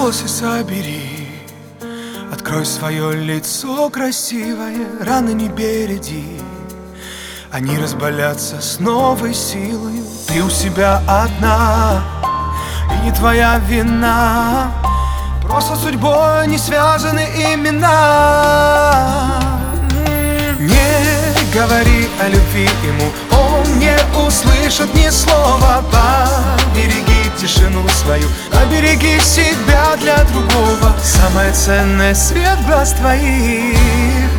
волосы собери, открой свое лицо красивое, раны не береги, они разболятся с новой силой. Ты у себя одна, и не твоя вина, просто судьбой не связаны имена. Не говори о любви ему, он не услышит ни слова. Побереги тишину свою, побереги себя для другого. Самое ценное — свет глаз твоих.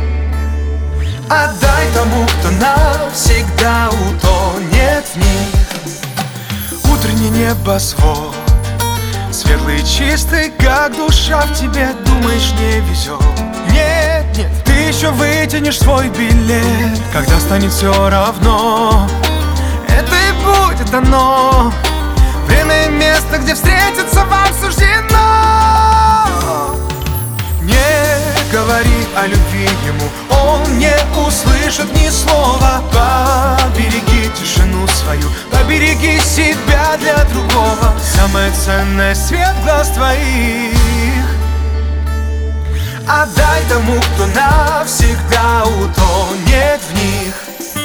Отдай тому, кто навсегда утонет в них. Утренний небосвод, светлый и чистый, как душа в тебе. Думаешь, не везет? Нет, нет, ты еще вытянешь свой билет, когда станет все равно. Это и будет оно, время и место, где встретиться вам суждено. Не говори о любви ему, он не услышит ни слова. Побереги тишину свою, побереги себя для другого. Самое ценное — свет глаз твоих. Отдай тому, кто навсегда утонет в них.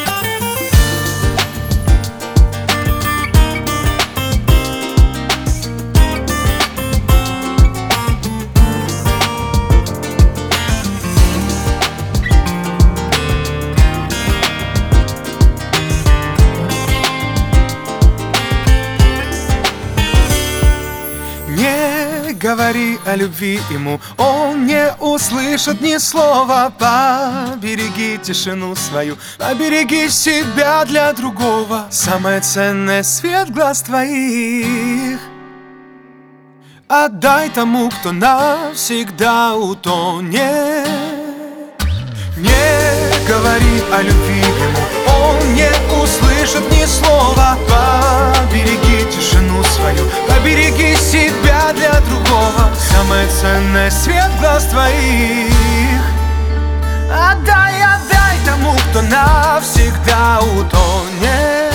Не говори о любви ему, он не услышит ни слова. Побереги тишину свою, побереги себя для другого. Самое ценное — свет глаз твоих. Отдай тому, кто навсегда утонет. Не говори о любви ему, он не услышит ни слова. Побереги тишину свою, побереги себя для другого. Самое ценное — свет глаз твоих. Отдай тому, кто навсегда утонет.